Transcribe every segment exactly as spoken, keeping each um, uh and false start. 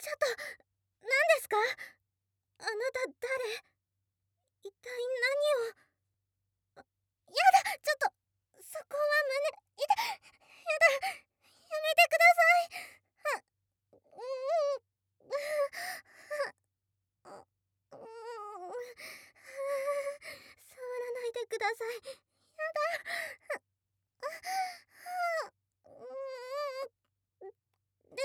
ちょっと、何ですか？あなた誰？一体何を。やだ、ちょっと、そこは胸、いた、やだ、やめてください。は、うーん、うーん、触らないでください。やだ。うーん、で、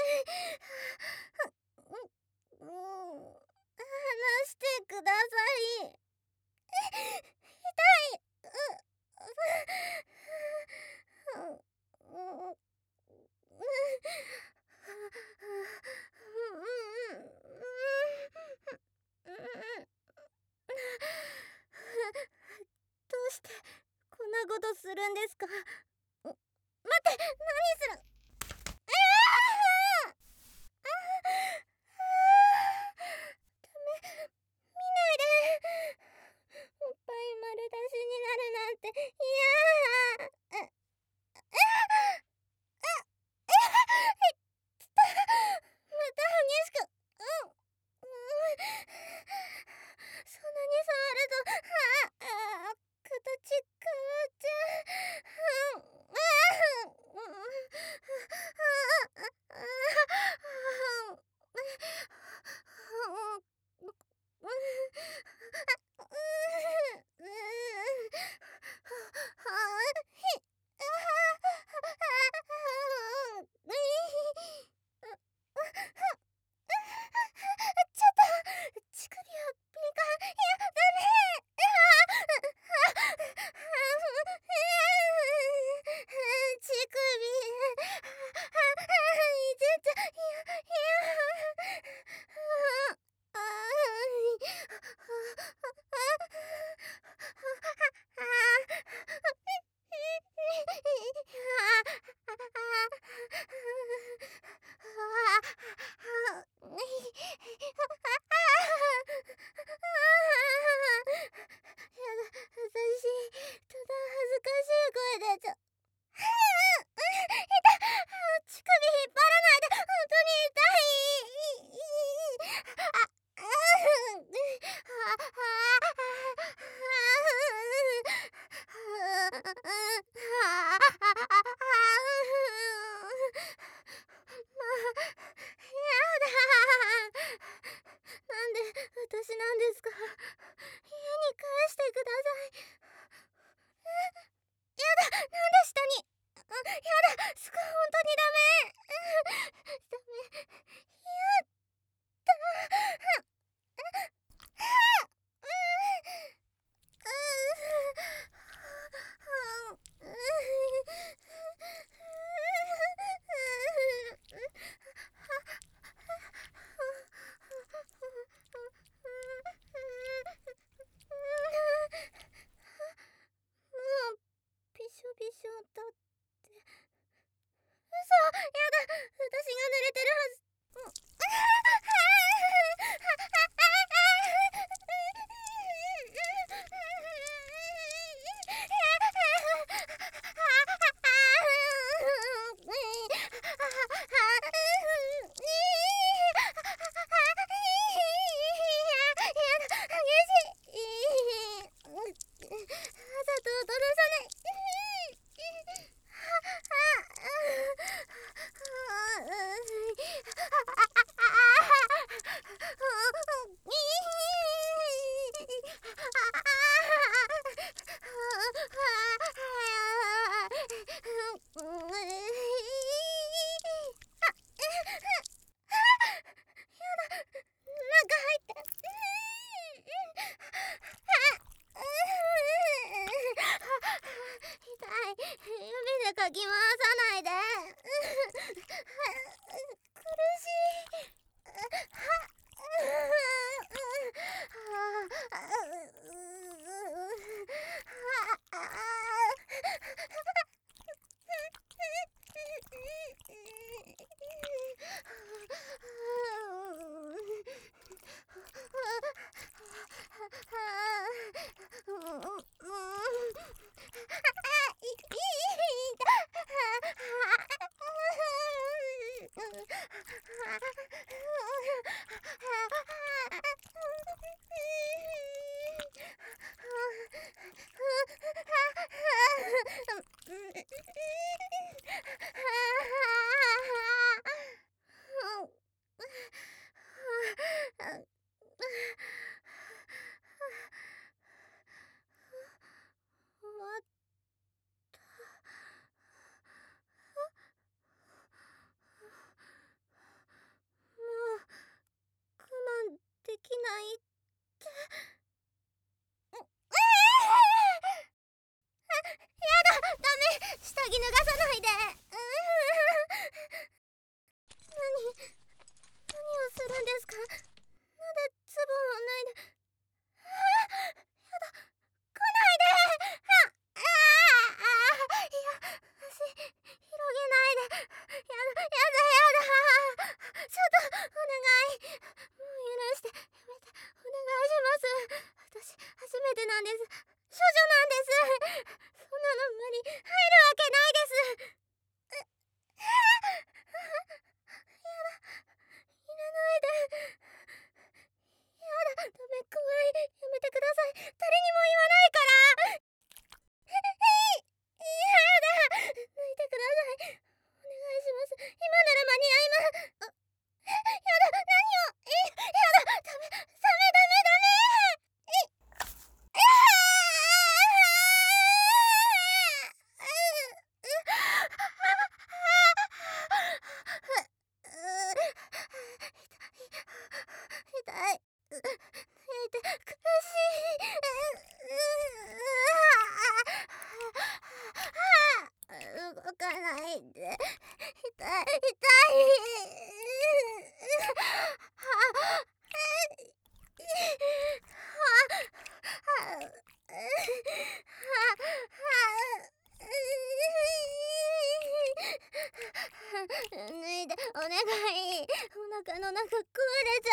う、うーん、離してください。痛い。う、う、う、う、どうしてこんなことするんですか？待って、何する。ああ、ああ、ダメ、見ないで。おっぱい丸出しになるなんて嫌。あ、あ、あ、あ、いった。また激しく、うん、うん、そんなに触ると、ああ、形変わっちゃう。うん、ああ、うん、ああ、ああ、ちょっと、乳首をピンカン、いや、ダメ。乳首、いてて、いや、いや、あ私、ただ恥ずかしい声出ちゃ。痛い。乳首引っ張らないで、本当に痛い。あ、あ、まあ、やだ。なんで私なんですか？家に返してください。やだ、なんで下に。あ、やだ、すごい、ほんとにダメ。ダメ。やった。もうびしょびしょだって。嘘、やだ、私が濡れてるはず。わざと踊らさない。中入って。痛い。指でかき回さないで。苦しい。 うー何何をするんですか。なんでズボンを脱いで。あーやだ、来ないで。あああいや、足広げないで。やだやだやだ、ちょっとお願い、もう許してやめて、お願いします。私初めてなんです。処女なんです。そんなの無理、入るわけないです。えやだ、入れないで。やだ、ダメ、怖い、やめてください。誰にも言わないから。えい、やだ、抜いてください。お願いします。今なら間に合います。あ、やだ、何を、え、やだ、ダメ、ダメ、ダメ、ダメ。え、あ痛い、痛い、苦しい、動かないで、痛い、痛い。脱いでお願い、お腹の中壊れちゃ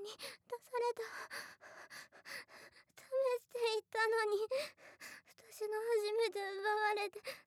に出された。試していったのに私が初めて奪われて